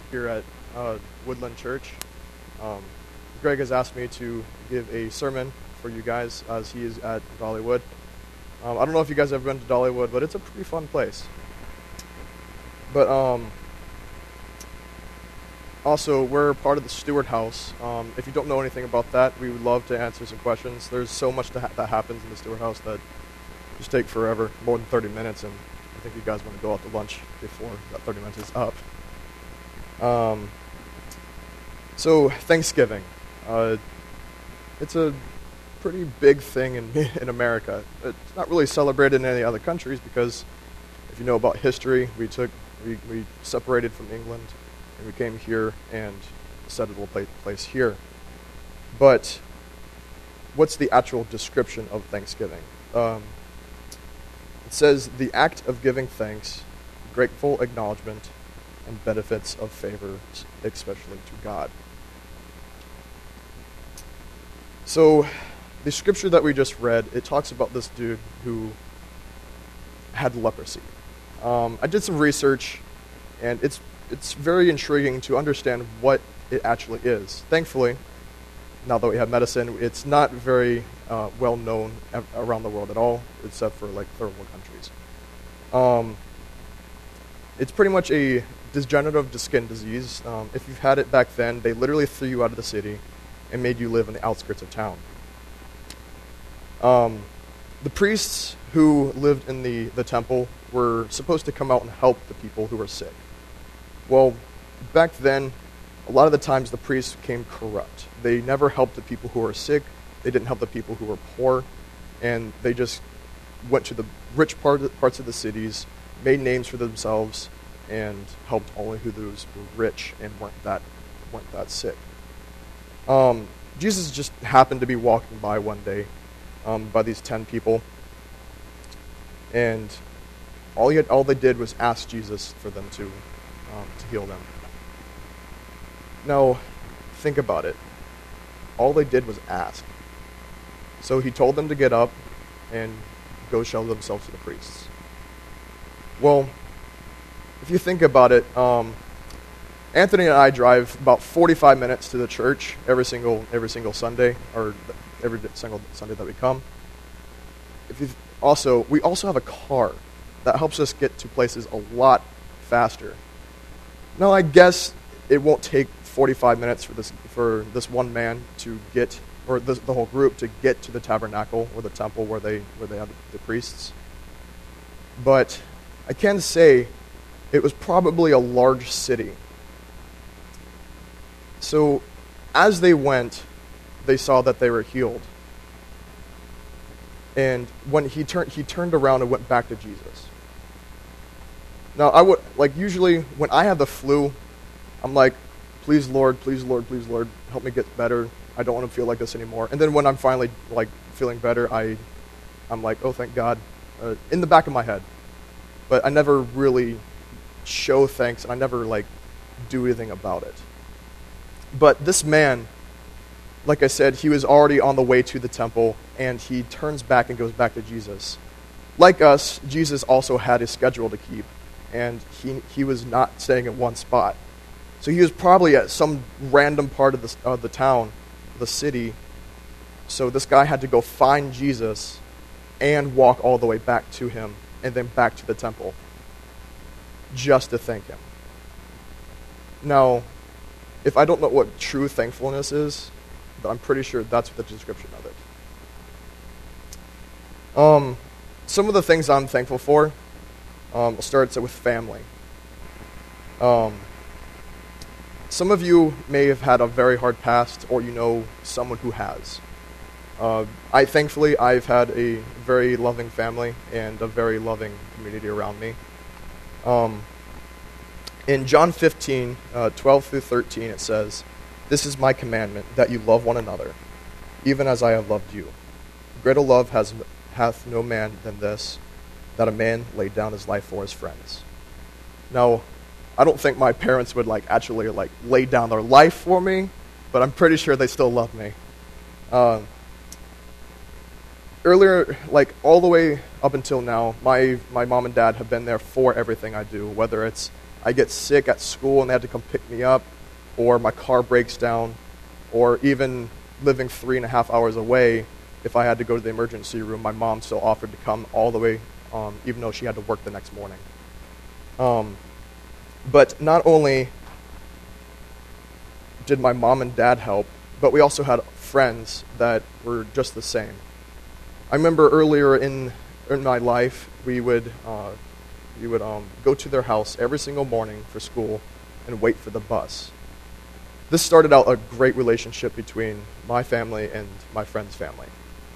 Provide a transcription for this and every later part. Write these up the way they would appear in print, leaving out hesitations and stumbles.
here at Woodland Church. Um, Greg has asked me to give a sermon for you guys as he is at Dollywood. I don't know if you guys have been to Dollywood, but it's a pretty fun place. But also, we're part of the Stewart House. If you don't know anything about that, we would love to answer some questions. There's so much that happens in the Stewart House that just take forever, more than 30 minutes, and I think you guys want to go out to lunch before that 30 minutes is up. So Thanksgiving, it's a pretty big thing in America. It's not really celebrated in any other countries because if you know about history, we separated from England and we came here and settled a place here. But what's the actual description of Thanksgiving? It says the act of giving thanks, grateful acknowledgement, and benefits of favors, especially to God. So, the scripture that we just read, it talks about this dude who had leprosy. I did some research, and it's very intriguing to understand what it actually is. Thankfully, now that we have medicine, it's not very well known around the world at all, except for like third world countries. It's pretty much a degenerative skin disease. If you've had it back then, they literally threw you out of the city and made you live in the outskirts of town. The priests who lived in the temple were supposed to come out and help the people who were sick. Well, back then, a lot of the times the priests became corrupt. They never helped the people who were sick. They didn't help the people who were poor. And they just went to the rich parts of the cities, made names for themselves, and helped only who those were rich and weren't that sick. Jesus just happened to be walking by one day by these 10 people, and all they did was ask Jesus for them to heal them. Now, think about it. All they did was ask. So he told them to get up and go show themselves to the priests. Well, if you think about it, Anthony and I drive about 45 minutes to the church every single Sunday, or every single Sunday that we come. We also have a car that helps us get to places a lot faster. Now, I guess it won't take 45 minutes for this one man to get, or the whole group to get to the tabernacle or the temple where they have the priests. But I can say it was probably a large city. So as they went, they saw that they were healed. And when he turned around and went back to Jesus. Now, I would, usually when I have the flu, I'm like, please Lord, please Lord, please Lord, help me get better. I don't want to feel like this anymore. And then when I'm finally feeling better, I'm like, oh, thank God, in the back of my head. But I never really show thanks, and I never do anything about it. But this man, like I said, he was already on the way to the temple, and he turns back and goes back to Jesus. Like us, Jesus also had a schedule to keep, and he was not staying at one spot. So he was probably at some random part of the town, the city. So this guy had to go find Jesus and walk all the way back to him and then back to the temple just to thank him. Now, if I don't know what true thankfulness is, but I'm pretty sure that's the description of it. Some of the things I'm thankful for, I'll start with family. Some of you may have had a very hard past, or you know someone who has. Thankfully, I've had a very loving family and a very loving community around me. In John 15, 12 through 13, it says, "This is my commandment, that you love one another, even as I have loved you. Greater love hath no man than this, that a man lay down his life for his friends." Now, I don't think my parents would actually lay down their life for me, but I'm pretty sure they still love me. Earlier, all the way up until now, my mom and dad have been there for everything I do, whether it's I get sick at school and they had to come pick me up, or my car breaks down, or even living 3.5 hours away, if I had to go to the emergency room, my mom still offered to come all the way, even though she had to work the next morning. But not only did my mom and dad help, but we also had friends that were just the same. I remember earlier in my life, we would go to their house every single morning for school and wait for the bus. This started out a great relationship between my family and my friend's family.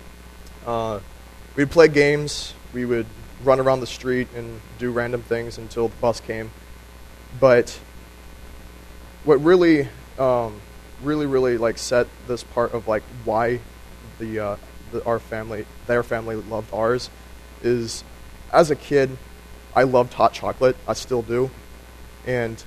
We'd play games, we would run around the street and do random things until the bus came. But what really like set this part of like why their family loved ours is, as a kid, I loved hot chocolate. I still do, and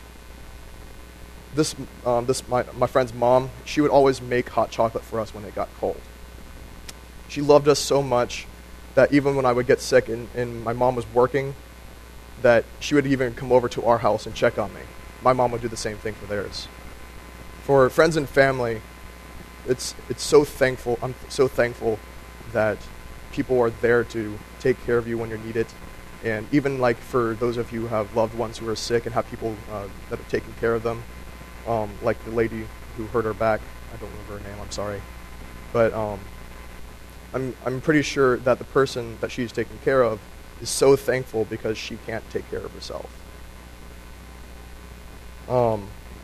my friend's mom, she would always make hot chocolate for us when it got cold. She loved us so much that even when I would get sick and my mom was working, that she would even come over to our house and check on me. My mom would do the same thing for theirs. For friends and family, it's so thankful. I'm so thankful that people are there to take care of you when you need it. And even like for those of you who have loved ones who are sick and have people that are taking care of them, like the lady who hurt her back. I don't remember her name, I'm sorry. But I'm pretty sure that the person that she's taking care of is so thankful because she can't take care of herself. The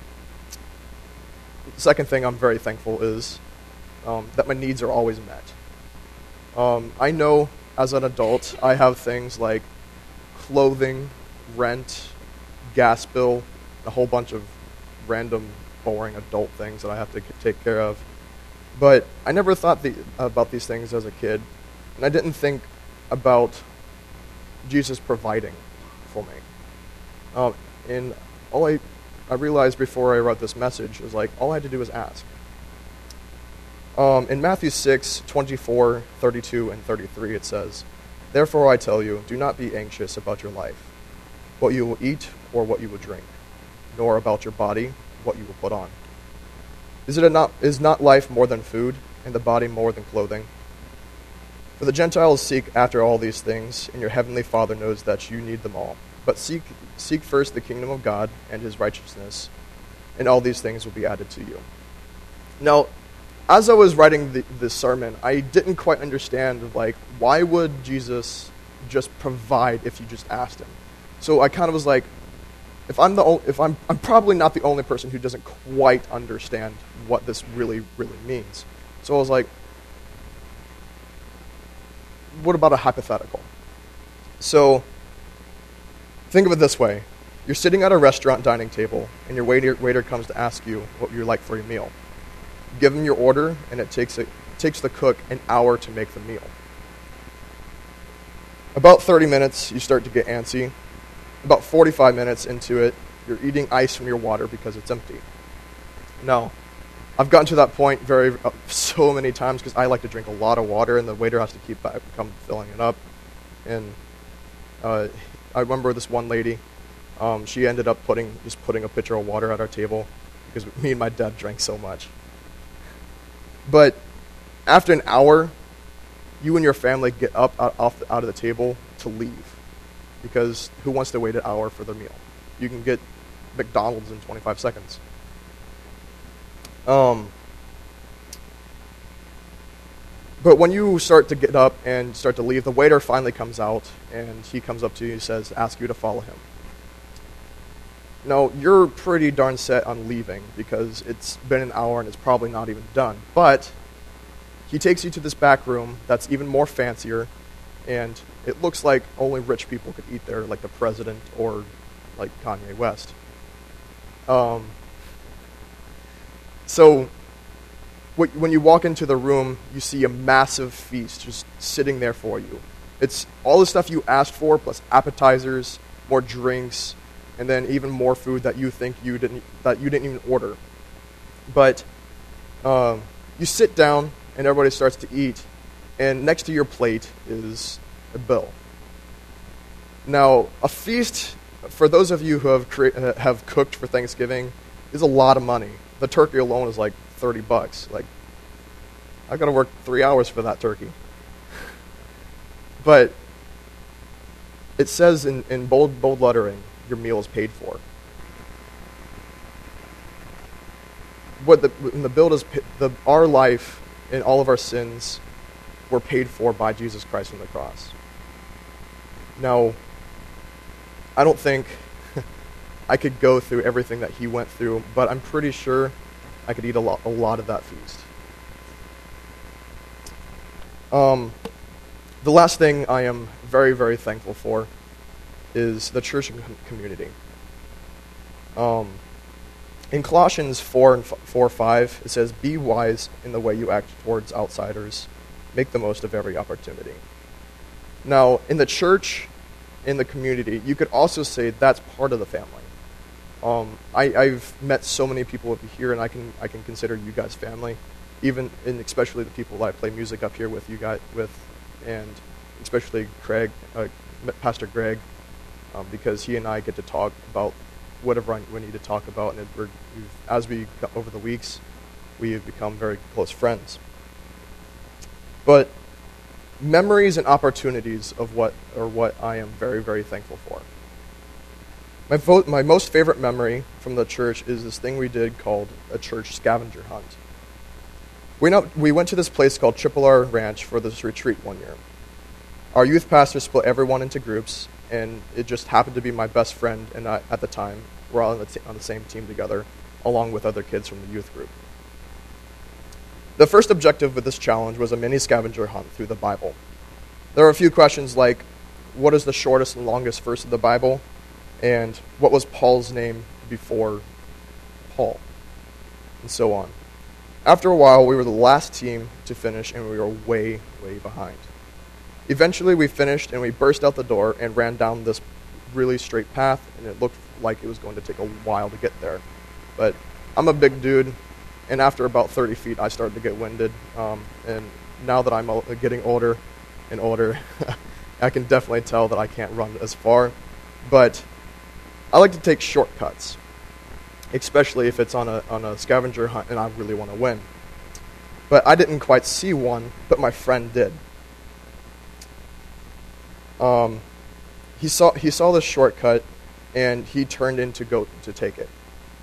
second thing I'm very thankful is that my needs are always met. I know as an adult I have things like clothing, rent, gas bill, a whole bunch of random, boring adult things that I have to take care of. But I never thought about these things as a kid, and I didn't think about Jesus providing for me. And all I realized before I wrote this message was like, all I had to do was ask. In Matthew 6:24, 32, and 33, it says, "Therefore I tell you, do not be anxious about your life, what you will eat or what you will drink, nor about your body, what you will put on. Is not life more than food, and the body more than clothing? For the Gentiles seek after all these things, and your heavenly Father knows that you need them all. But seek first the kingdom of God and his righteousness, and all these things will be added to you." Now, as I was writing this sermon, I didn't quite understand, like, why would Jesus just provide if you just asked him? So I kind of was like, I'm probably not the only person who doesn't quite understand what this really, really means. So I was like, what about a hypothetical? So think of it this way. You're sitting at a restaurant dining table, and your waiter comes to ask you what you like for your meal. You give him your order, and it takes the cook an hour to make the meal. About 30 minutes, you start to get antsy. About 45 minutes into it, you're eating ice from your water because it's empty. Now, I've gotten to that point so many times because I like to drink a lot of water, and the waiter has to come filling it up. And I remember this one lady. She ended up putting a pitcher of water at our table because me and my dad drank so much. But after an hour, you and your family get up out of the table to leave, because who wants to wait an hour for their meal? You can get McDonald's in 25 seconds. But when you start to get up and start to leave, the waiter finally comes out, and he comes up to you and says, ask you to follow him. Now, you're pretty darn set on leaving because it's been an hour and it's probably not even done. But he takes you to this back room that's even more fancier, and it looks like only rich people could eat there, like the president or like Kanye West. So when you walk into the room, you see a massive feast just sitting there for you. It's all the stuff you asked for, plus appetizers, more drinks, and then even more food that you think you didn't even order. But you sit down, and everybody starts to eat, and next to your plate is a bill. Now, a feast for those of you who have cooked for Thanksgiving, it's a lot of money. The turkey alone is like $30. Like, I got to work 3 hours for that turkey. But it says in bold lettering, your meal is paid for. When the bill is our life and all of our sins were paid for by Jesus Christ on the cross. Now, I don't think I could go through everything that he went through, but I'm pretty sure I could eat a lot of that feast. The last thing I am very, very thankful for is the church community. In Colossians 4:5, it says, "Be wise in the way you act towards outsiders. Make the most of every opportunity." Now, in the church, in the community, you could also say that's part of the family. I've met so many people up here, and I can consider you guys family, and especially the people that I play music up here with you guys with, and especially Pastor Greg, because he and I get to talk about whatever we need to talk about, and as we got over the weeks, we have become very close friends. But memories and opportunities of what I am very, very thankful for. My most favorite memory from the church is this thing we did called a church scavenger hunt. We went to this place called Triple R Ranch for this retreat one year. Our youth pastor split everyone into groups, and it just happened to be my best friend and I, at the time, we're all on the same team together, along with other kids from the youth group. The first objective with this challenge was a mini scavenger hunt through the Bible. There were a few questions like, what is the shortest and longest verse of the Bible? And what was Paul's name before Paul? And so on. After a while, we were the last team to finish, and we were way, way behind. Eventually, we finished, and we burst out the door and ran down this really straight path, and it looked like it was going to take a while to get there. But I'm a big dude, and after about 30 feet, I started to get winded. And now that I'm getting older and older, I can definitely tell that I can't run as far. But I like to take shortcuts, especially if it's on a scavenger hunt and I really want to win. But I didn't quite see one, but my friend did. He saw this shortcut, and he turned in to go to take it.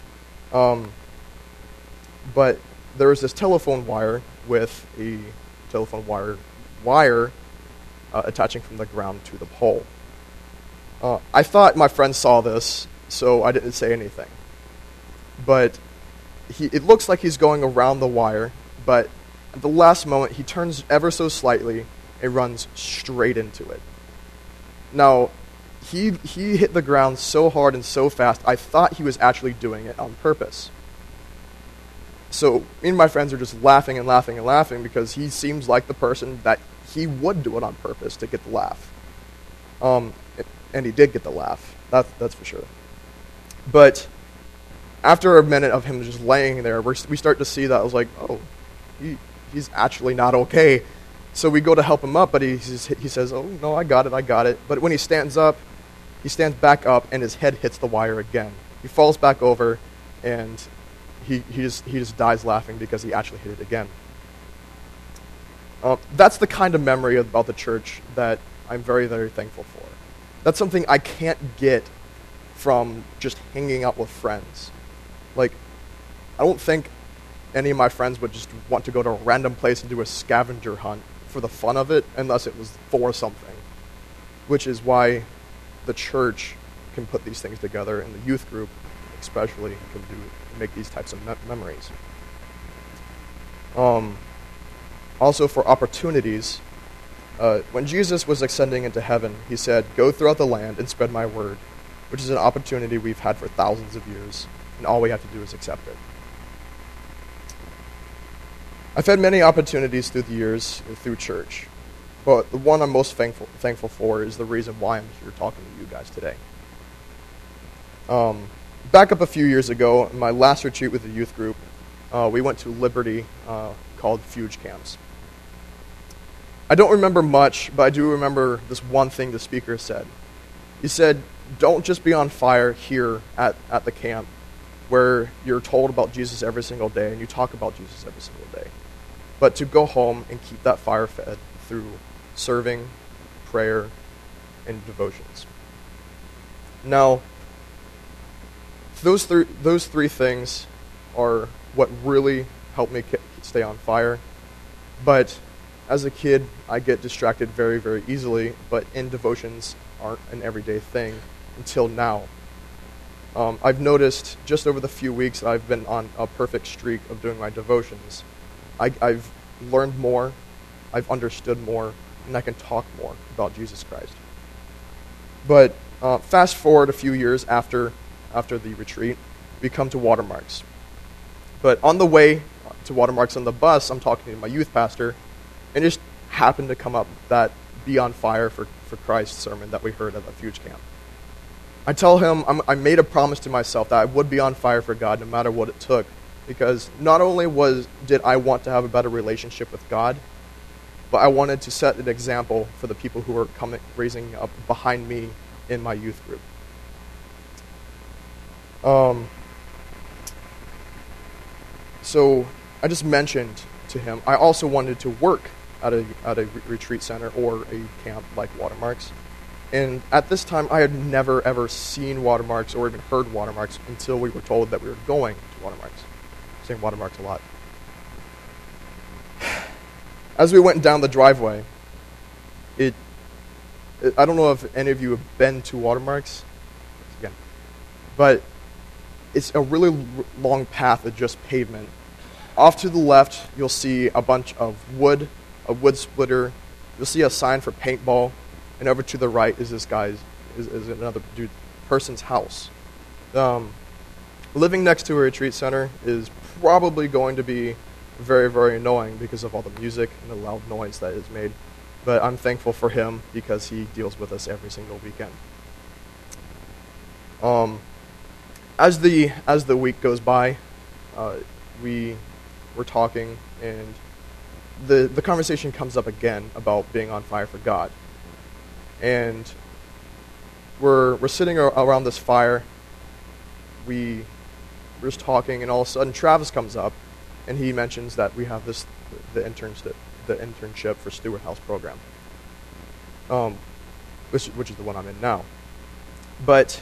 But there was this telephone wire with a telephone wire attaching from the ground to the pole. I thought my friend saw this, so I didn't say anything. But it looks like he's going around the wire, but at the last moment, he turns ever so slightly and runs straight into it. Now, he hit the ground so hard and so fast, I thought he was actually doing it on purpose. So me and my friends are just laughing and laughing and laughing because he seems like the person that he would do it on purpose to get the laugh. And he did get the laugh, that's for sure. But after a minute of him just laying there, we start to see that I was like, oh, he's actually not okay. So we go to help him up, but he says, oh, no, I got it. But when he stands back up, and his head hits the wire again. He falls back over, and he just dies laughing because he actually hit it again. That's the kind of memory about the church that I'm very, very thankful for. That's something I can't get from just hanging out with friends. Like, I don't think any of my friends would just want to go to a random place and do a scavenger hunt for the fun of it, unless it was for something, which is why the church can put these things together, and the youth group especially can make these types of memories. Also for opportunities, when Jesus was ascending into heaven, he said, "Go throughout the land and spread my word," which is an opportunity we've had for thousands of years, and all we have to do is accept it. I've had many opportunities through the years through church, but the one I'm most thankful for is the reason why I'm here talking to you guys today. Back up a few years ago, in my last retreat with the youth group, we went to Liberty called Fuge Camps. I don't remember much, but I do remember this one thing the speaker said. He said, don't just be on fire here at the camp where you're told about Jesus every single day and you talk about Jesus every single day, but to go home and keep that fire fed through serving, prayer, and devotions. Now, those three things are what really helped me stay on fire. But as a kid, I get distracted very, very easily, but in devotions aren't an everyday thing until now. I've noticed just over the few weeks that I've been on a perfect streak of doing my devotions. I've learned more, I've understood more, and I can talk more about Jesus Christ. But fast forward a few years after the retreat, we come to Watermarks. But on the way to Watermarks on the bus, I'm talking to my youth pastor, and it just happened to come up that Be on Fire for Christ sermon that we heard at the Fuge Camp. I tell him I made a promise to myself that I would be on fire for God no matter what it took, because not only did I want to have a better relationship with God, but I wanted to set an example for the people who were raising up behind me in my youth group. So I just mentioned to him I also wanted to work at a retreat center or a camp like Watermarks. And at this time, I had never, ever seen Watermarks or even heard Watermarks until we were told that we were going to Watermarks. I'm saying Watermarks a lot. As we went down the driveway, I don't know if any of you have been to Watermarks, again, but it's a really long path of just pavement. Off to the left, you'll see a bunch of wood, a wood splitter. You'll see a sign for paintball. And over to the right is is another person's house. Living next to a retreat center is probably going to be very, very annoying because of all the music and the loud noise that is made. But I'm thankful for him because he deals with us every single weekend. As the week goes by, we were talking, and the conversation comes up again about being on fire for God. And we're sitting around this fire. We're just talking, and all of a sudden Travis comes up, and he mentions that we have the internship for Stewart House program, which is the one I'm in now. But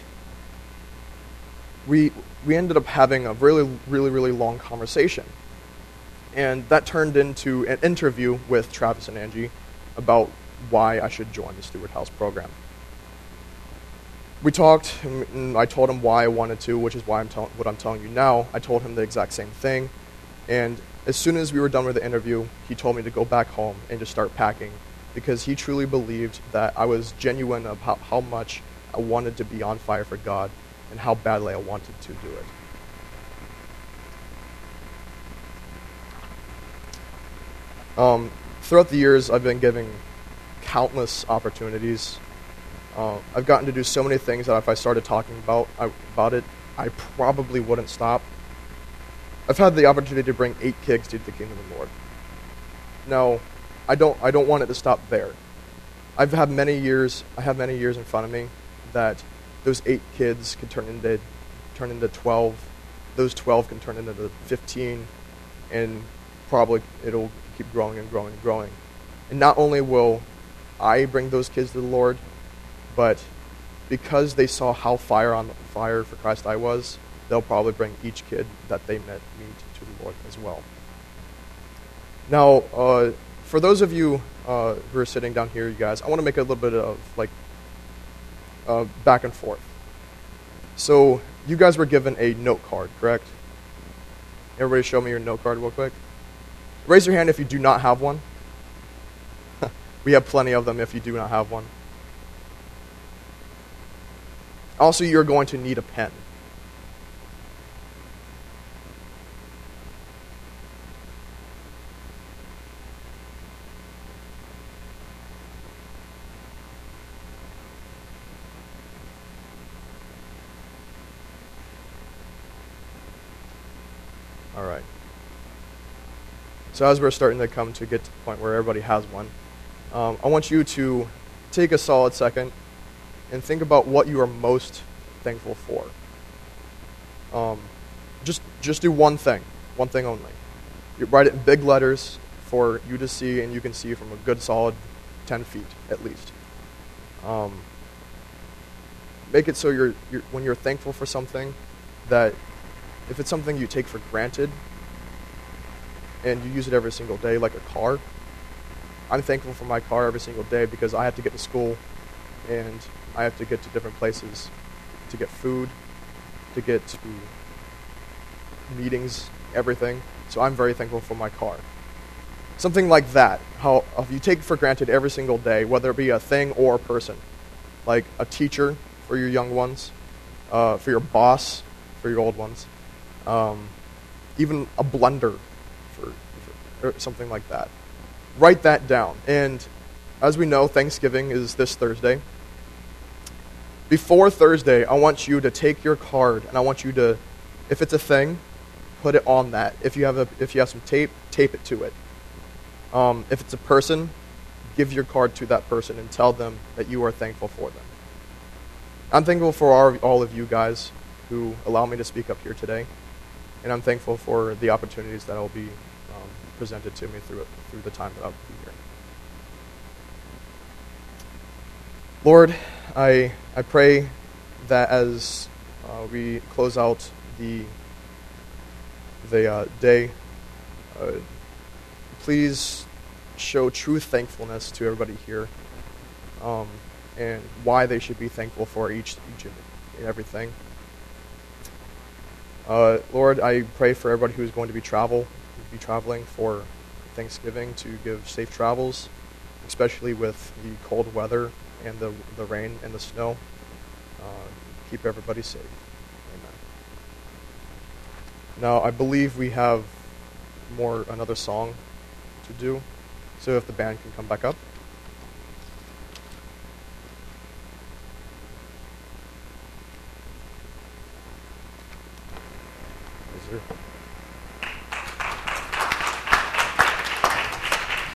we ended up having a really, really, really long conversation, and that turned into an interview with Travis and Angie about why I should join the Stewart House program. We talked, and I told him why I wanted to, which is why what I'm telling you now. I told him the exact same thing, and as soon as we were done with the interview, he told me to go back home and just start packing, because he truly believed that I was genuine about how much I wanted to be on fire for God and how badly I wanted to do it. Throughout the years, I've been given countless opportunities. I've gotten to do so many things that if I started talking about it, I probably wouldn't stop. I've had the opportunity to bring 8 kids to the kingdom of the Lord. Now, I don't want it to stop there. I have many years in front of me that those 8 kids could turn into 12. Those 12 can turn into 15, and probably it'll keep growing and growing and growing. And not only will I bring those kids to the Lord, but because they saw how on fire for Christ I was, they'll probably bring each kid that they meet to the Lord as well. Now, for those of you who are sitting down here, you guys, I want to make a little bit of back and forth. So you guys were given a note card, correct? Everybody show me your note card real quick. Raise your hand if you do not have one. We have plenty of them if you do not have one. Also, you're going to need a pen. All right. So as we're starting to get to the point where everybody has one, I want you to take a solid second and think about what you are most thankful for. Just do one thing only. You write it in big letters for you to see, and you can see from a good solid 10 feet at least. Make it so you're when you're thankful for something, that if it's something you take for granted and you use it every single day, like a car, I'm thankful for my car every single day because I have to get to school and I have to get to different places to get food, to get to meetings, everything. So I'm very thankful for my car. Something like that, how if you take for granted every single day, whether it be a thing or a person, like a teacher for your young ones, for your boss for your old ones, even a blender or something like that. Write that down. And as we know, Thanksgiving is this Thursday. Before Thursday, I want you to take your card and I want you to, if it's a thing, put it on that. If you have some tape it to it. If it's a person, give your card to that person and tell them that you are thankful for them. I'm thankful for all of you guys who allow me to speak up here today, and I'm thankful for the opportunities that will be presented to me through the time that I'll be here. Lord, I pray that as we close out the day, please show true thankfulness to everybody here, and why they should be thankful for each and everything. Lord, I pray for everybody who is going to be traveling for Thanksgiving to give safe travels, especially with the cold weather and the rain and the snow. Keep everybody safe. Amen. Now, I believe we have another song to do, so if the band can come back up. Is there